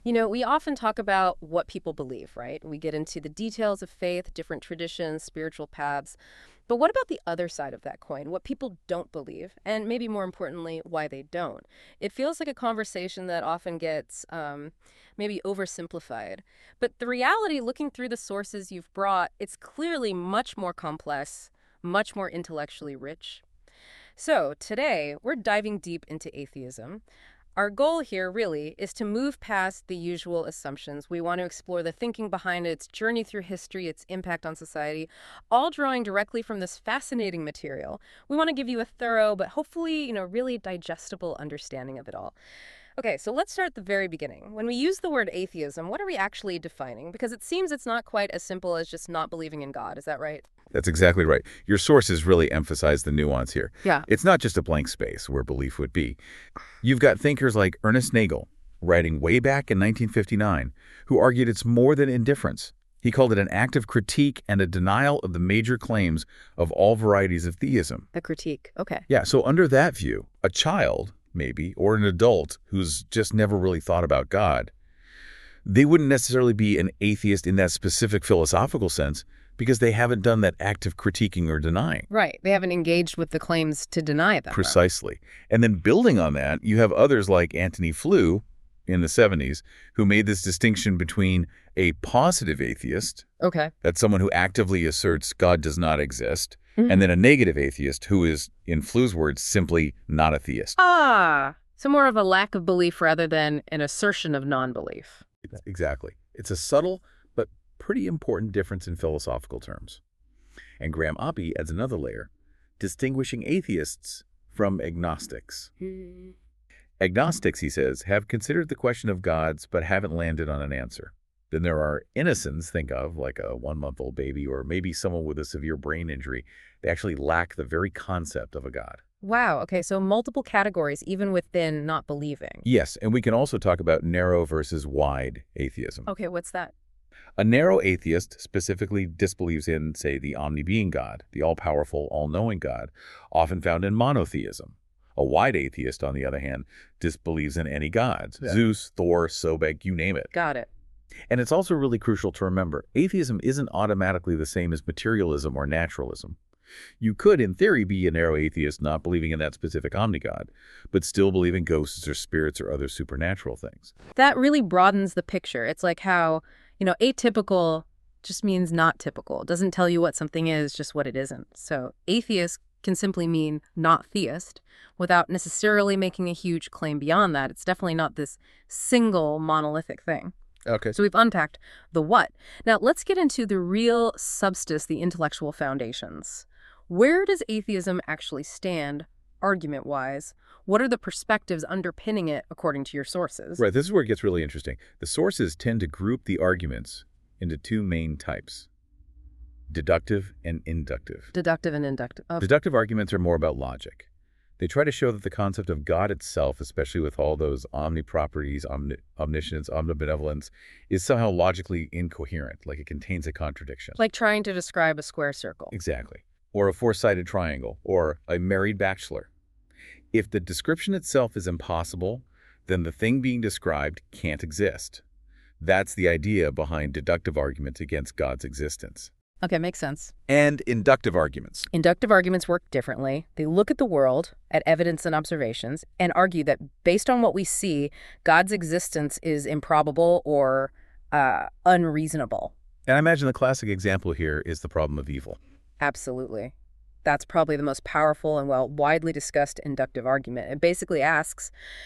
We often talk about what people believe, right? We get into the details of faith, different traditions, spiritual paths. But what about the other side of that coin? What people don't believe, and maybe more importantly, why they don't? It feels like a conversation that often gets maybe oversimplified. But the reality, looking through the sources you've brought, it's clearly much more complex, much more intellectually rich. So today, we're diving deep into atheism. Our goal here really is to move past the usual assumptions. We want to explore the thinking behind its journey through history, its impact on society, all drawing directly from this fascinating material. We want to give you a thorough, but hopefully, really digestible understanding of it all. Okay, so let's start at the very beginning. When we use the word atheism, what are we actually defining? Because it seems it's not quite as simple as just not believing in God. Is that right? That's exactly right. Your sources really emphasize the nuance here. Yeah. It's not just a blank space where belief would be. You've got thinkers like Ernest Nagel, writing way back in 1959, who argued it's more than indifference. He called it an active critique and a denial of the major claims of all varieties of theism. A critique. Okay. Yeah, so under that view, a child, maybe, or an adult who's just never really thought about God, they wouldn't necessarily be an atheist in that specific philosophical sense because they haven't done that active critiquing or denying. Right. They haven't engaged with the claims to deny them. Precisely. And then building on that, you have others like Antony Flew in the 70s who made this distinction between a positive atheist, Okay. that's someone who actively asserts God does not exist, and then a negative atheist who is, in Flew's words, simply not a theist. So more of a lack of belief rather than an assertion of non-belief. Exactly. It's a subtle but pretty important difference in philosophical terms. And Graham Oppy adds another layer, distinguishing atheists from agnostics. Agnostics, he says, have considered the question of gods but haven't landed on an answer. Then there are innocents, think of, like a 1-month-old baby or maybe someone with a severe brain injury. They actually lack the very concept of a god. Wow. Okay. So multiple categories, even within not believing. Yes, and we can also talk about narrow versus wide atheism. Okay. What's that? A narrow atheist specifically disbelieves in, say, the omni-being God, the all-powerful, all-knowing God, often found in monotheism. A wide atheist, on the other hand, disbelieves in any gods, Zeus, Thor, Sobek, you name it. Got it. And it's also really crucial to remember, atheism isn't automatically the same as materialism or naturalism. You could, in theory, be a narrow atheist not believing in that specific omnigod, but still believe in ghosts or spirits or other supernatural things. That really broadens the picture. It's like how, atypical just means not typical. It doesn't tell you what something is, just what it isn't. So atheist can simply mean not theist without necessarily making a huge claim beyond that. It's definitely not this single monolithic thing. Okay. So we've unpacked the what. Now let's get into the real substance, the intellectual foundations. Where does atheism actually stand, argument-wise? What are the perspectives underpinning it, according to your sources? Right, this is where it gets really interesting. The sources tend to group the arguments into two main types, deductive and inductive. Deductive and inductive. Deductive arguments are more about logic. They try to show that the concept of God itself, especially with all those omniproperties, omniscience, omnibenevolence, is somehow logically incoherent, like it contains a contradiction. Like trying to describe a square circle. Exactly. Or a four-sided triangle, or a married bachelor. If the description itself is impossible, then the thing being described can't exist. That's the idea behind deductive arguments against God's existence. Okay, makes sense. And inductive arguments. Inductive arguments work differently. They look at the world, at evidence and observations, and argue that based on what we see, God's existence is improbable or unreasonable. And I imagine the classic example here is the problem of evil. Absolutely. That's probably the most powerful and, widely discussed inductive argument. It basically asks,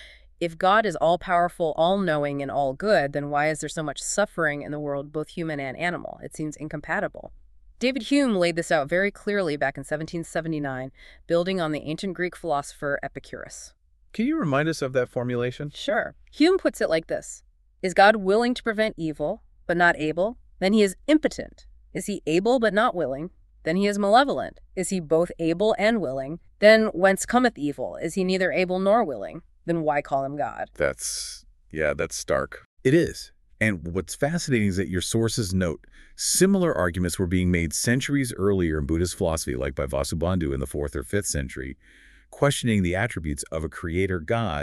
if God is all-powerful, all-knowing, and all-good, then why is there so much suffering in the world, both human and animal? It seems incompatible. David Hume laid this out very clearly back in 1779, building on the ancient Greek philosopher Epicurus. Can you remind us of that formulation? Sure. Hume puts it like this. Is God willing to prevent evil, but not able? Then he is impotent. Is he able but not willing? Then he is malevolent. Is he both able and willing? Then whence cometh evil? Is he neither able nor willing? Then why call him God? That's stark. It is. And what's fascinating is that your sources note similar arguments were being made centuries earlier in Buddhist philosophy, like by Vasubandhu in the 4th or 5th century, questioning the attributes of a creator God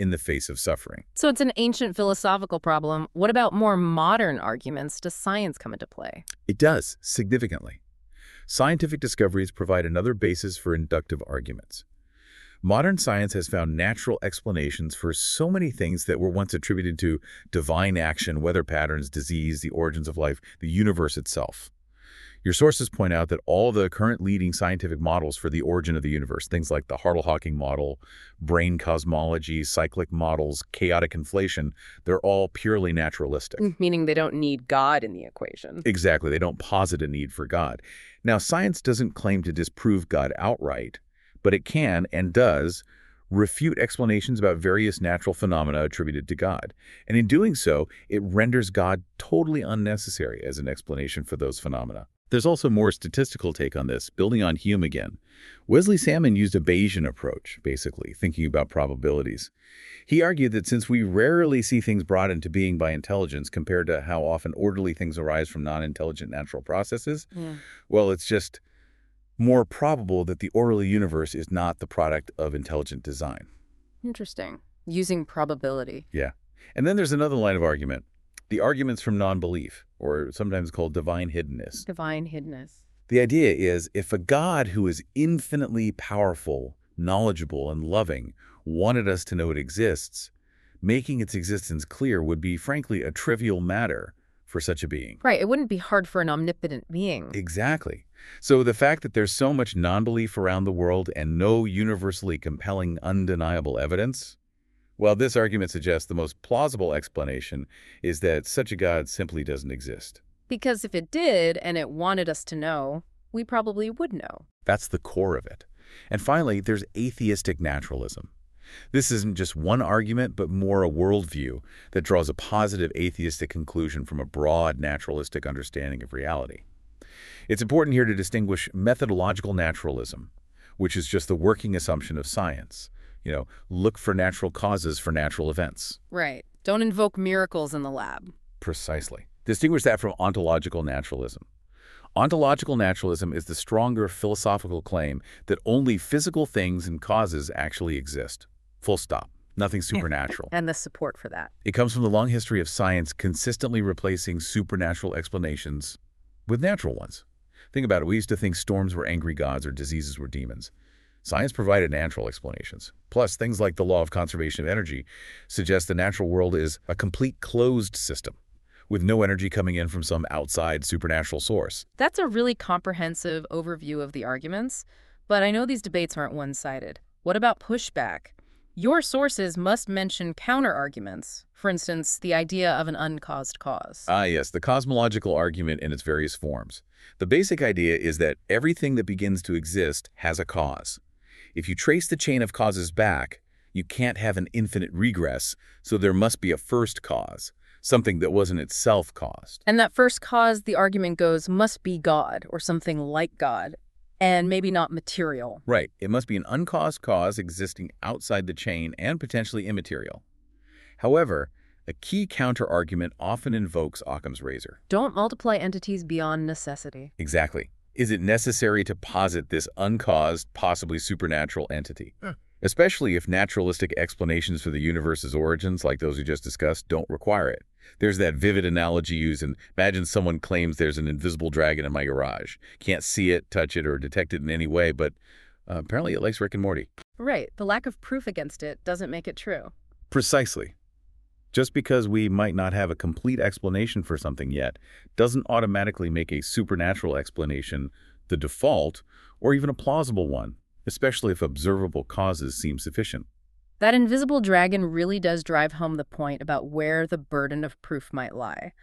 in the face of suffering. So it's an ancient philosophical problem. What about more modern arguments? Does science come into play? It does, significantly. Scientific discoveries provide another basis for inductive arguments. Modern science has found natural explanations for so many things that were once attributed to divine action, weather patterns, disease, the origins of life, the universe itself. Your sources point out that all the current leading scientific models for the origin of the universe, things like the Hartle-Hawking model, brain cosmology, cyclic models, chaotic inflation, they're all purely naturalistic. Meaning they don't need God in the equation. Exactly. They don't posit a need for God. Now, science doesn't claim to disprove God outright, but it can, and does, refute explanations about various natural phenomena attributed to God. And in doing so, it renders God totally unnecessary as an explanation for those phenomena. There's also a more statistical take on this, building on Hume again. Wesley Salmon used a Bayesian approach, basically, thinking about probabilities. He argued that since we rarely see things brought into being by intelligence compared to how often orderly things arise from non-intelligent natural processes, well, it's just more probable that the orderly universe is not the product of intelligent design. Interesting. Using probability. Yeah. And then there's another line of argument, the arguments from non-belief, or sometimes called divine hiddenness. Divine hiddenness. The idea is, if a God who is infinitely powerful, knowledgeable, and loving wanted us to know it exists, making its existence clear would be, frankly, a trivial matter for such a being. Right. It wouldn't be hard for an omnipotent being. Exactly. So the fact that there's so much non-belief around the world and no universally compelling, undeniable evidence, well, this argument suggests the most plausible explanation is that such a God simply doesn't exist. Because if it did, and it wanted us to know, we probably would know. That's the core of it. And finally, there's atheistic naturalism. This isn't just one argument, but more a worldview that draws a positive atheistic conclusion from a broad naturalistic understanding of reality. It's important here to distinguish methodological naturalism, which is just the working assumption of science. Look for natural causes for natural events. Right. Don't invoke miracles in the lab. Precisely. Distinguish that from ontological naturalism. Ontological naturalism is the stronger philosophical claim that only physical things and causes actually exist. Full stop. Nothing supernatural. And the support for that. It comes from the long history of science consistently replacing supernatural explanations with natural ones. Think about it. We used to think storms were angry gods or diseases were demons. Science provided natural explanations. Plus, things like the law of conservation of energy suggest the natural world is a complete closed system, with no energy coming in from some outside supernatural source. That's a really comprehensive overview of the arguments, but I know these debates aren't one-sided. What about pushback? Your sources must mention counter-arguments. For instance, the idea of an uncaused cause. Ah, yes, the cosmological argument in its various forms. The basic idea is that everything that begins to exist has a cause. If you trace the chain of causes back, you can't have an infinite regress, so there must be a first cause, something that wasn't itself caused. And that first cause, the argument goes, must be God or something like God, and maybe not material. Right. It must be an uncaused cause existing outside the chain and potentially immaterial. However, a key counter-argument often invokes Occam's razor. Don't multiply entities beyond necessity. Exactly. Is it necessary to posit this uncaused, possibly supernatural entity? Especially if naturalistic explanations for the universe's origins, like those we just discussed, don't require it. There's that vivid analogy used, and imagine someone claims there's an invisible dragon in my garage. Can't see it, touch it, or detect it in any way, but apparently it likes Rick and Morty. Right. The lack of proof against it doesn't make it true. Precisely. Just because we might not have a complete explanation for something yet doesn't automatically make a supernatural explanation the default or even a plausible one, especially if observable causes seem sufficient. That invisible dragon really does drive home the point about where the burden of proof might lie.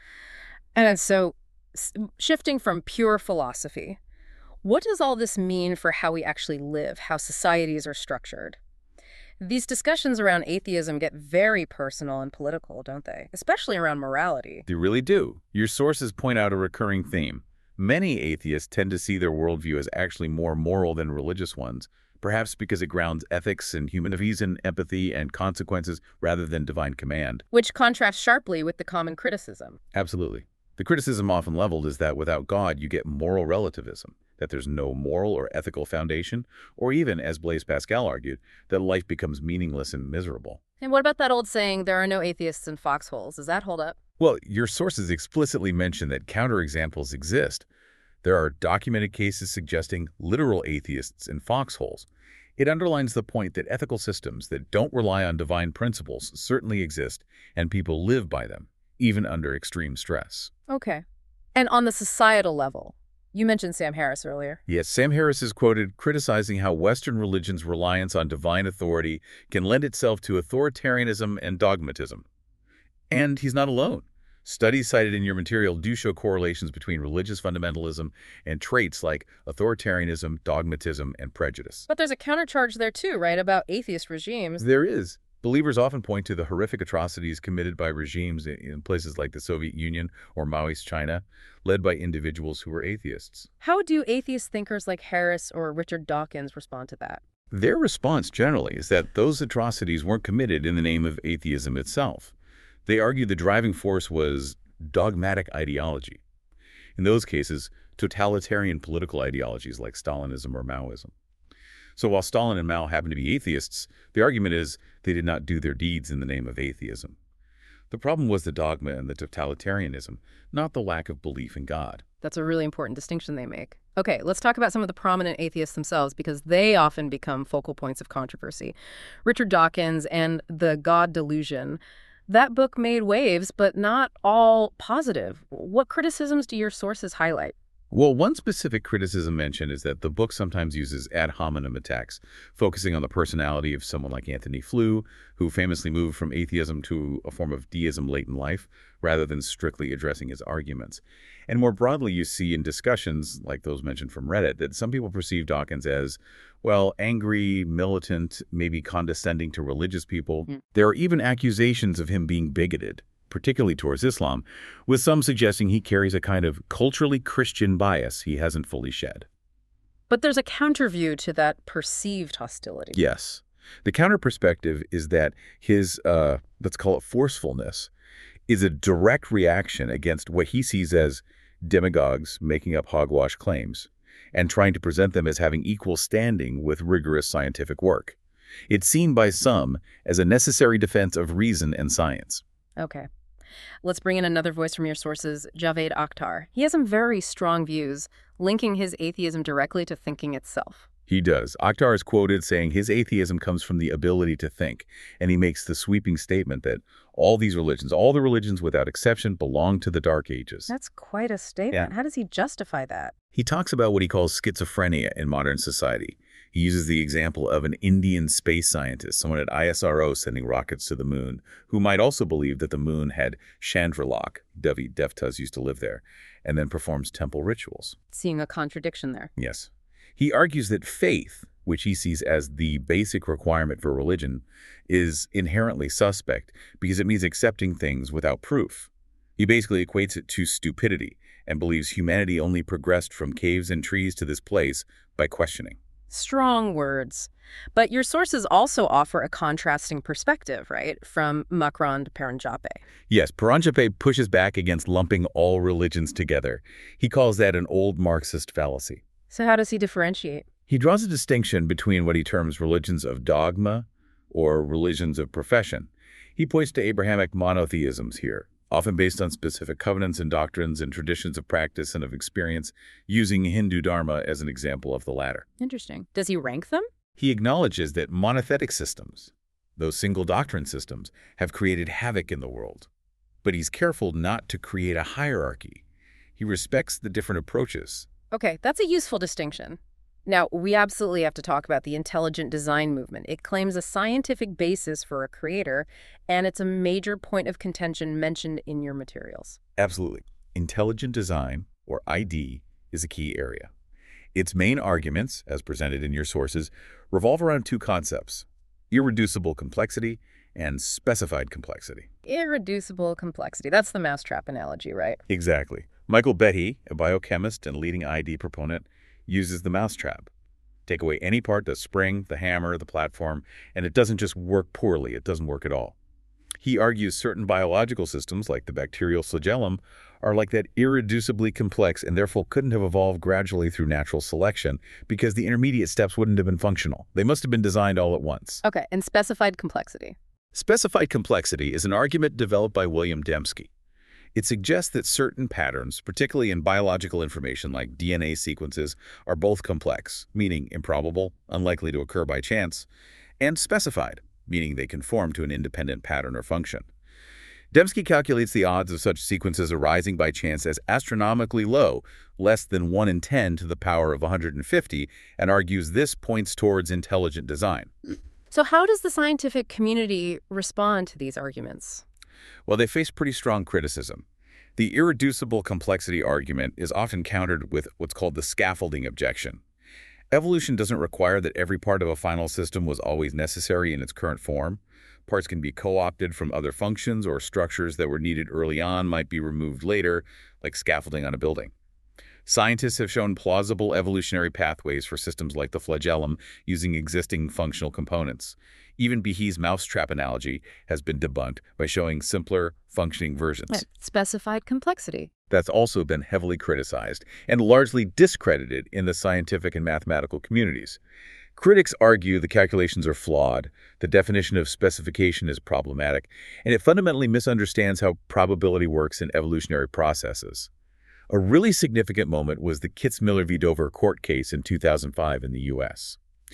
And so, shifting from pure philosophy, what does all this mean for how we actually live, how societies are structured? These discussions around atheism get very personal and political, don't they? Especially around morality. They really do. Your sources point out a recurring theme. Many atheists tend to see their worldview as actually more moral than religious ones, perhaps because it grounds ethics and human reason, empathy, and consequences rather than divine command. Which contrasts sharply with the common criticism. Absolutely. The criticism often leveled is that without God, you get moral relativism, that there's no moral or ethical foundation, or even, as Blaise Pascal argued, that life becomes meaningless and miserable. And what about that old saying, there are no atheists in foxholes? Does that hold up? Well, your sources explicitly mention that counterexamples exist. There are documented cases suggesting literal atheists in foxholes. It underlines the point that ethical systems that don't rely on divine principles certainly exist, and people live by them, even under extreme stress. Okay. And on the societal level, you mentioned Sam Harris earlier. Yes, Sam Harris is quoted criticizing how Western religion's reliance on divine authority can lend itself to authoritarianism and dogmatism. And he's not alone. Studies cited in your material do show correlations between religious fundamentalism and traits like authoritarianism, dogmatism, and prejudice. But there's a countercharge there too, right, about atheist regimes. There is. Believers often point to the horrific atrocities committed by regimes in places like the Soviet Union or Maoist China, led by individuals who were atheists. How do atheist thinkers like Harris or Richard Dawkins respond to that? Their response generally is that those atrocities weren't committed in the name of atheism itself. They argue the driving force was dogmatic ideology. In those cases, totalitarian political ideologies like Stalinism or Maoism. So while Stalin and Mao happen to be atheists, the argument is they did not do their deeds in the name of atheism. The problem was the dogma and the totalitarianism, not the lack of belief in God. That's a really important distinction they make. Okay, let's talk about some of the prominent atheists themselves because they often become focal points of controversy. Richard Dawkins and The God Delusion. That book made waves, but not all positive. What criticisms do your sources highlight? Well, one specific criticism mentioned is that the book sometimes uses ad hominem attacks, focusing on the personality of someone like Antony Flew, who famously moved from atheism to a form of deism late in life, rather than strictly addressing his arguments. And more broadly, you see in discussions, like those mentioned from Reddit, that some people perceive Dawkins as, well, angry, militant, maybe condescending to religious people. There are even accusations of him being bigoted, particularly towards Islam, with some suggesting he carries a kind of culturally Christian bias he hasn't fully shed. But there's a counterview to that perceived hostility. Yes. The counter perspective is that his, let's call it forcefulness, is a direct reaction against what he sees as demagogues making up hogwash claims and trying to present them as having equal standing with rigorous scientific work. It's seen by some as a necessary defense of reason and science. Okay. Let's bring in another voice from your sources, Javed Akhtar. He has some very strong views, linking his atheism directly to thinking itself. He does. Akhtar is quoted saying his atheism comes from the ability to think, and he makes the sweeping statement that all these religions, all the religions without exception, belong to the Dark Ages. That's quite a statement. Yeah. How does he justify that? He talks about what he calls schizophrenia in modern society. He uses the example of an Indian space scientist, someone at ISRO sending rockets to the moon, who might also believe that the moon had Chandralok, Devi Devtas used to live there, and then performs temple rituals. Seeing a contradiction there. Yes. He argues that faith, which he sees as the basic requirement for religion, is inherently suspect because it means accepting things without proof. He basically equates it to stupidity and believes humanity only progressed from caves and trees to this place by questioning. Strong words. But your sources also offer a contrasting perspective, right? From Makran to Paranjape. Yes, Paranjape pushes back against lumping all religions together. He calls that an old Marxist fallacy. So how does he differentiate? He draws a distinction between what he terms religions of dogma or religions of profession. He points to Abrahamic monotheisms here, often based on specific covenants and doctrines and traditions of practice and of experience, using Hindu Dharma as an example of the latter. Interesting. Does he rank them? He acknowledges that monothetic systems, those single doctrine systems, have created havoc in the world. But he's careful not to create a hierarchy. He respects the different approaches. Okay, that's a useful distinction. Now, we absolutely have to talk about the intelligent design movement. It claims a scientific basis for a creator, and it's a major point of contention mentioned in your materials. Absolutely. Intelligent design, or ID, is a key area. Its main arguments, as presented in your sources, revolve around two concepts: irreducible complexity and specified complexity. Irreducible complexity. That's the mousetrap analogy, right? Exactly. Michael Behe, a biochemist and leading ID proponent, uses the mousetrap. Take away any part, the spring, the hammer, the platform, and it doesn't just work poorly, it doesn't work at all. He argues certain biological systems, like the bacterial flagellum, are like that, irreducibly complex, and therefore couldn't have evolved gradually through natural selection because the intermediate steps wouldn't have been functional. They must have been designed all at once. Okay, and specified complexity. Specified complexity is an argument developed by William Dembski. It suggests that certain patterns, particularly in biological information like DNA sequences, are both complex, meaning improbable, unlikely to occur by chance, and specified, meaning they conform to an independent pattern or function. Dembski calculates the odds of such sequences arising by chance as astronomically low, less than 1 in 10 to the power of 150, and argues this points towards intelligent design. So how does the scientific community respond to these arguments? Well, they face pretty strong criticism. The irreducible complexity argument is often countered with what's called the scaffolding objection. Evolution doesn't require that every part of a final system was always necessary in its current form. Parts can be co-opted from other functions, or structures that were needed early on might be removed later, like scaffolding on a building. Scientists have shown plausible evolutionary pathways for systems like the flagellum using existing functional components. Even Behe's mousetrap analogy has been debunked by showing simpler, functioning versions. Specified complexity. That's also been heavily criticized and largely discredited in the scientific and mathematical communities. Critics argue the calculations are flawed, the definition of specification is problematic, and it fundamentally misunderstands how probability works in evolutionary processes. A really significant moment was the Kitzmiller v. Dover court case in 2005 in the U.S.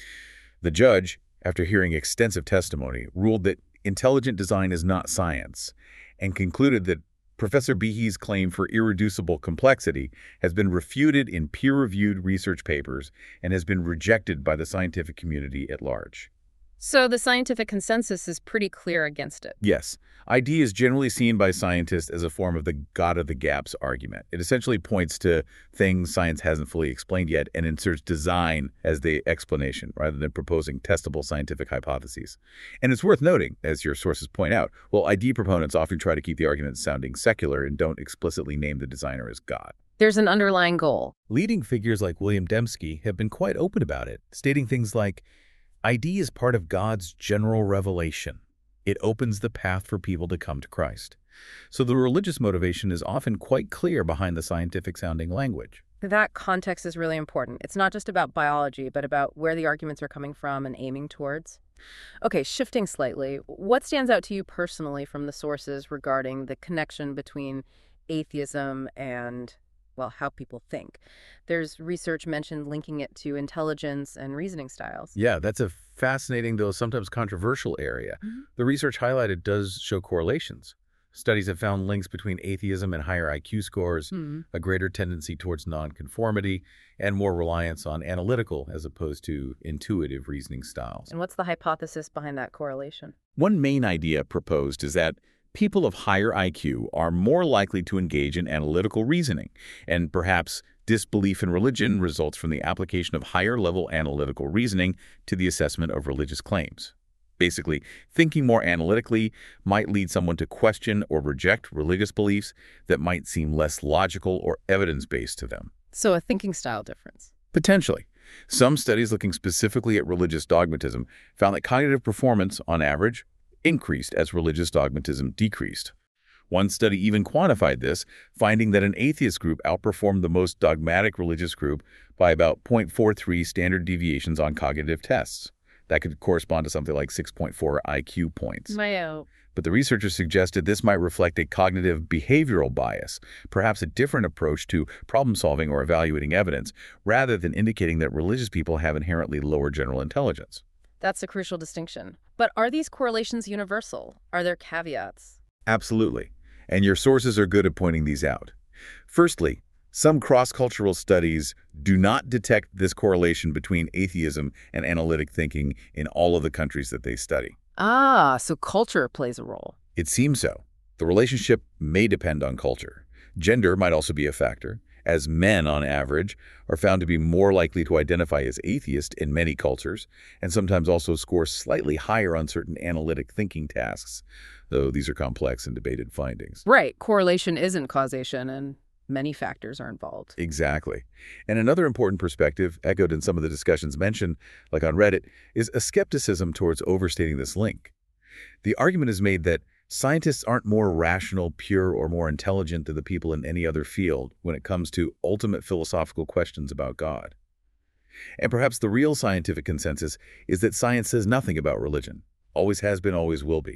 The judge, after hearing extensive testimony, ruled that intelligent design is not science and concluded that Professor Behe's claim for irreducible complexity has been refuted in peer-reviewed research papers and has been rejected by the scientific community at large. So the scientific consensus is pretty clear against it. Yes. ID is generally seen by scientists as a form of the God of the gaps argument. It essentially points to things science hasn't fully explained yet and inserts design as the explanation rather than proposing testable scientific hypotheses. And it's worth noting, as your sources point out, while ID proponents often try to keep the argument sounding secular and don't explicitly name the designer as God. There's an underlying goal. Leading figures like William Dembski have been quite open about it, stating things like, ID is part of God's general revelation. It opens the path for people to come to Christ. So the religious motivation is often quite clear behind the scientific-sounding language. That context is really important. It's not just about biology, but about where the arguments are coming from and aiming towards. Okay, shifting slightly, what stands out to you personally from the sources regarding the connection between atheism and, well, how people think? There's research mentioned linking it to intelligence and reasoning styles. Yeah, that's a fascinating, though sometimes controversial area. The research highlighted does show correlations. Studies have found links between atheism and higher IQ scores, a greater tendency towards nonconformity, and more reliance on analytical as opposed to intuitive reasoning styles. And what's the hypothesis behind that correlation? One main idea proposed is that people of higher IQ are more likely to engage in analytical reasoning, and perhaps disbelief in religion results from the application of higher-level analytical reasoning to the assessment of religious claims. Basically, thinking more analytically might lead someone to question or reject religious beliefs that might seem less logical or evidence-based to them. So a thinking style difference. Potentially. Some studies looking specifically at religious dogmatism found that cognitive performance, on average, increased as religious dogmatism decreased. One study even quantified this, finding that an atheist group outperformed the most dogmatic religious group by about 0.43 standard deviations on cognitive tests. That could correspond to something like 6.4 IQ points. But the researchers suggested this might reflect a cognitive behavioral bias, perhaps a different approach to problem-solving or evaluating evidence, rather than indicating that religious people have inherently lower general intelligence. That's a crucial distinction. But are these correlations universal? Are there caveats? Absolutely. And your sources are good at pointing these out. Firstly, some cross-cultural studies do not detect this correlation between atheism and analytic thinking in all of the countries that they study. Ah, so culture plays a role. It seems so. The relationship may depend on culture. Gender might also be a factor, as men, on average, are found to be more likely to identify as atheist in many cultures, and sometimes also score slightly higher on certain analytic thinking tasks, though these are complex and debated findings. Right. Correlation isn't causation, and many factors are involved. Exactly. And another important perspective, echoed in some of the discussions mentioned, like on Reddit, is a skepticism towards overstating this link. The argument is made that scientists aren't more rational, pure, or more intelligent than the people in any other field when it comes to ultimate philosophical questions about God. And perhaps the real scientific consensus is that science says nothing about religion, always has been, always will be.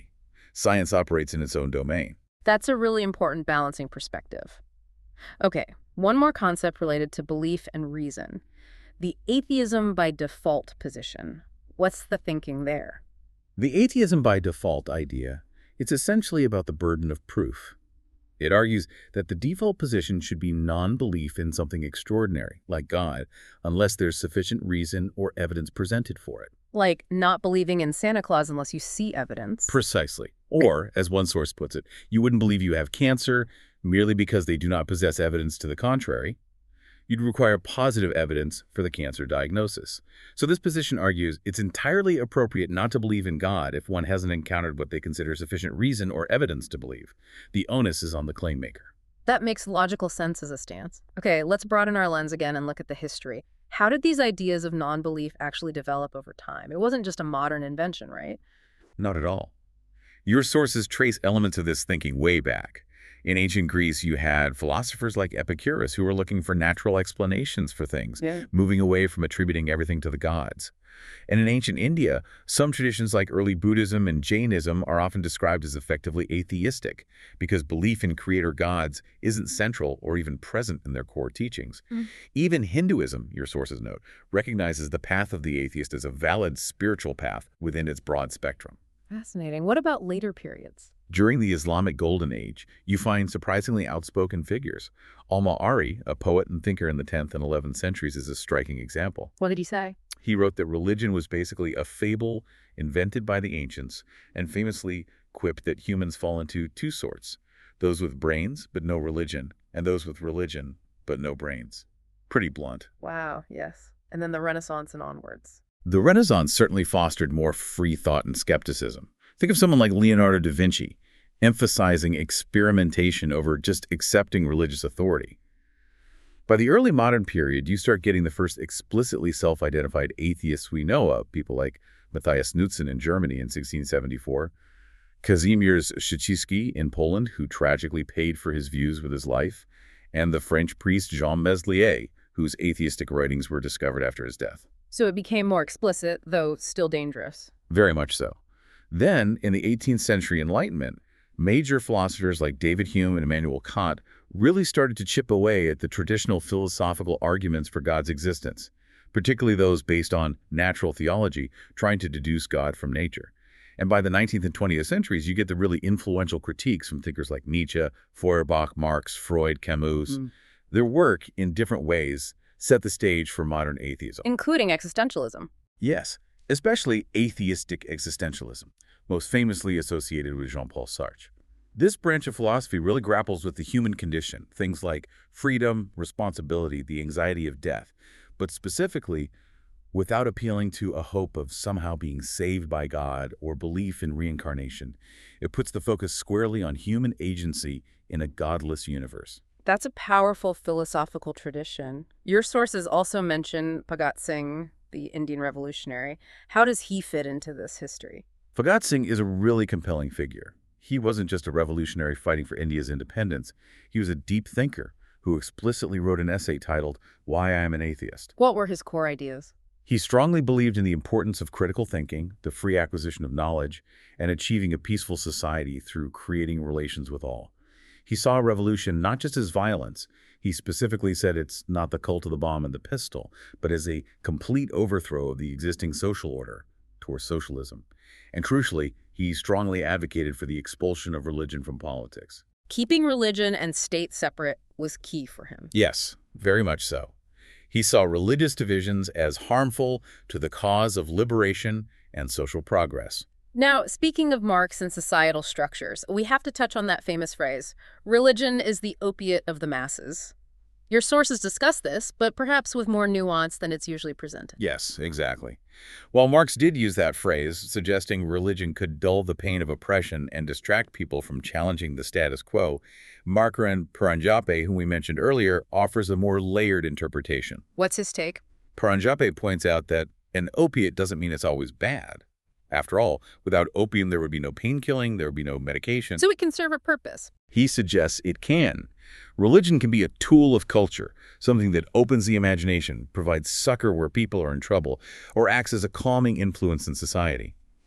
Science operates in its own domain. That's a really important balancing perspective. Okay, one more concept related to belief and reason. The atheism by default position. What's the thinking there? The atheism by default idea, it's essentially about the burden of proof. It argues that the default position should be non-belief in something extraordinary, like God, unless there's sufficient reason or evidence presented for it. Like not believing in Santa Claus unless you see evidence. Precisely. Or, as one source puts it, you wouldn't believe you have cancer merely because they do not possess evidence to the contrary. You'd require positive evidence for the cancer diagnosis. So this position argues it's entirely appropriate not to believe in God if one hasn't encountered what they consider sufficient reason or evidence to believe. The onus is on the claim maker. That makes logical sense as a stance. Okay, let's broaden our lens again and look at the history. How did these ideas of non-belief actually develop over time? It wasn't just a modern invention, right? Not at all. Your sources trace elements of this thinking way back. In ancient Greece, you had philosophers like Epicurus who were looking for natural explanations for things, moving away from attributing everything to the gods. And in ancient India, some traditions like early Buddhism and Jainism are often described as effectively atheistic because belief in creator gods isn't central or even present in their core teachings. Even Hinduism, your sources note, recognizes the path of the atheist as a valid spiritual path within its broad spectrum. Fascinating. What about later periods? During the Islamic Golden Age, you find surprisingly outspoken figures. Al-Ma'ari, a poet and thinker in the 10th and 11th centuries, is a striking example. What did he say? He wrote that religion was basically a fable invented by the ancients, and famously quipped that humans fall into two sorts, those with brains but no religion, and those with religion but no brains. Pretty blunt. Wow, yes. And then the Renaissance and onwards. The Renaissance certainly fostered more free thought and skepticism. Think of someone like Leonardo da Vinci, emphasizing experimentation over just accepting religious authority. By the early modern period, you start getting the first explicitly self-identified atheists we know of, people like Matthias Knutzen in Germany in 1674, Kazimierz Szycki in Poland, who tragically paid for his views with his life, and the French priest Jean Meslier, whose atheistic writings were discovered after his death. So it became more explicit, though still dangerous. Very much so. Then, in the 18th century Enlightenment, major philosophers like David Hume and Immanuel Kant really started to chip away at the traditional philosophical arguments for God's existence, particularly those based on natural theology, trying to deduce God from nature. And by the 19th and 20th centuries, you get the really influential critiques from thinkers like Nietzsche, Feuerbach, Marx, Freud, Camus. Their work, in different ways, set the stage for modern atheism. Including existentialism. Yes, especially atheistic existentialism, most famously associated with Jean-Paul Sartre. This branch of philosophy really grapples with the human condition, things like freedom, responsibility, the anxiety of death, but specifically without appealing to a hope of somehow being saved by God or belief in reincarnation. It puts the focus squarely on human agency in a godless universe. That's a powerful philosophical tradition. Your sources also mention Bhagat Singh, the Indian revolutionary. How does he fit into this history? Bhagat Singh is a really compelling figure. He wasn't just a revolutionary fighting for India's independence. He was a deep thinker who explicitly wrote an essay titled, Why I Am an Atheist. What were his core ideas? He strongly believed in the importance of critical thinking, the free acquisition of knowledge, and achieving a peaceful society through creating relations with all. He saw revolution not just as violence. He specifically said it's not the cult of the bomb and the pistol, but as a complete overthrow of the existing social order towards socialism. And crucially, he strongly advocated for the expulsion of religion from politics. Keeping religion and state separate was key for him. Yes, very much so. He saw religious divisions as harmful to the cause of liberation and social progress. Now, speaking of Marx and societal structures, we have to touch on that famous phrase, religion is the opiate of the masses. Your sources discuss this, but perhaps with more nuance than it's usually presented. Yes, exactly. While Marx did use that phrase, suggesting religion could dull the pain of oppression and distract people from challenging the status quo, Markaran Paranjape, whom we mentioned earlier, offers a more layered interpretation. What's his take? Paranjape points out that an opiate doesn't mean it's always bad. After all, without opium, there would be no pain killing, there would be no medication. So it can serve a purpose. He suggests it can. Religion can be a tool of culture, something that opens the imagination, provides succor where people are in trouble, or acts as a calming influence in society.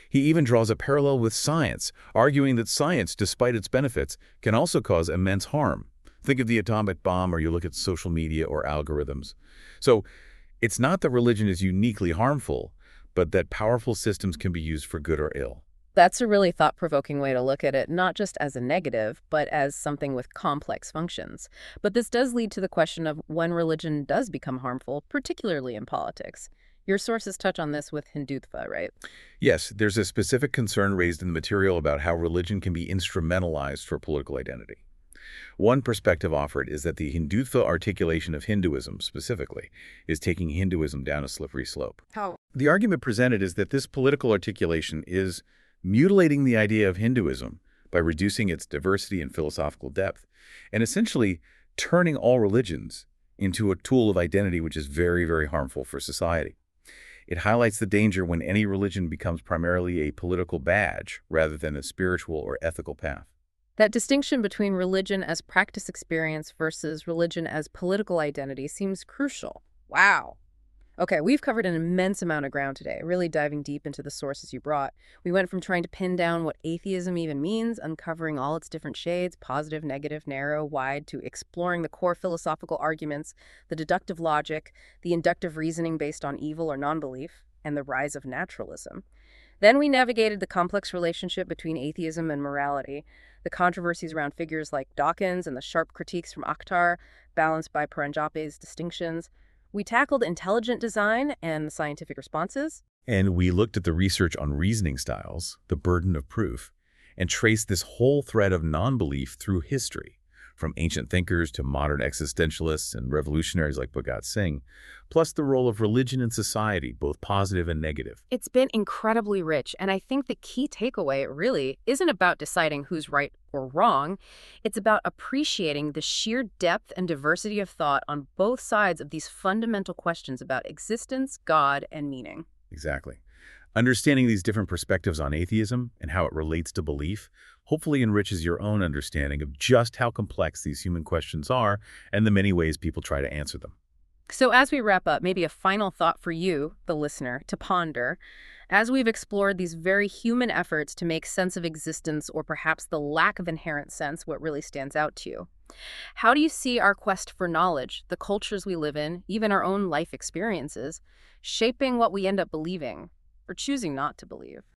He even draws a parallel with science, arguing that science, despite its benefits, can also cause immense harm. Think of the atomic bomb, or you look at social media or algorithms. So it's not that religion is uniquely harmful, but that powerful systems can be used for good or ill. That's a really thought-provoking way to look at it, not just as a negative, but as something with complex functions. But this does lead to the question of when religion does become harmful, particularly in politics. Your sources touch on this with Hindutva, right? Yes, there's a specific concern raised in the material about how religion can be instrumentalized for political identity. One perspective offered is that the Hindutva articulation of Hinduism, specifically, is taking Hinduism down a slippery slope. How? The argument presented is that this political articulation is mutilating the idea of Hinduism by reducing its diversity and philosophical depth, and essentially turning all religions into a tool of identity which is very, very harmful for society. It highlights the danger when any religion becomes primarily a political badge rather than a spiritual or ethical path. That distinction between religion as practice experience versus religion as political identity seems crucial. Wow. Okay, we've covered an immense amount of ground today, really diving deep into the sources you brought. We went from trying to pin down what atheism even means, uncovering all its different shades, positive, negative, narrow, wide, to exploring the core philosophical arguments, the deductive logic, the inductive reasoning based on evil or non-belief, and the rise of naturalism. Then we navigated the complex relationship between atheism and morality, the controversies around figures like Dawkins and the sharp critiques from Akhtar, balanced by Paranjape's distinctions. We tackled intelligent design and the scientific responses. And we looked at the research on reasoning styles, the burden of proof, and traced this whole thread of non-belief through history, from ancient thinkers to modern existentialists and revolutionaries like Bhagat Singh, plus the role of religion in society, both positive and negative. It's been incredibly rich, and I think the key takeaway really isn't about deciding who's right or wrong. It's about appreciating the sheer depth and diversity of thought on both sides of these fundamental questions about existence, God, and meaning. Exactly. Understanding these different perspectives on atheism and how it relates to belief hopefully enriches your own understanding of just how complex these human questions are and the many ways people try to answer them. So as we wrap up, maybe a final thought for you, the listener, to ponder. As we've explored these very human efforts to make sense of existence, or perhaps the lack of inherent sense, what really stands out to you? How do you see our quest for knowledge, the cultures we live in, even our own life experiences, shaping what we end up believing or choosing not to believe?